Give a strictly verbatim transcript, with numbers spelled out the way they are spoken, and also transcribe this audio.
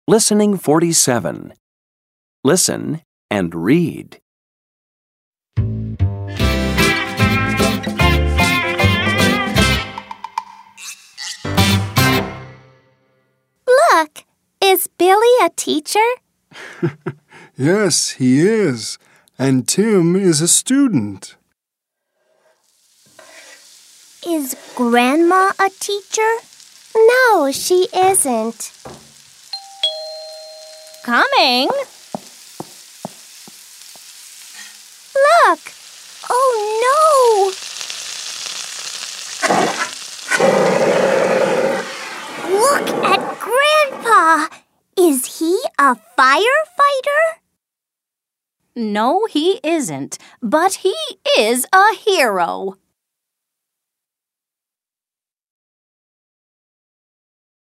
Listening forty-seven. Listen and read. Look, is Billy a teacher? Yes, he is. And Tim is a student. Is Grandma a teacher? No, she isn't. Coming. Look! Oh, no! Look at Grandpa! Is he a firefighter? No, he isn't, but he is a hero.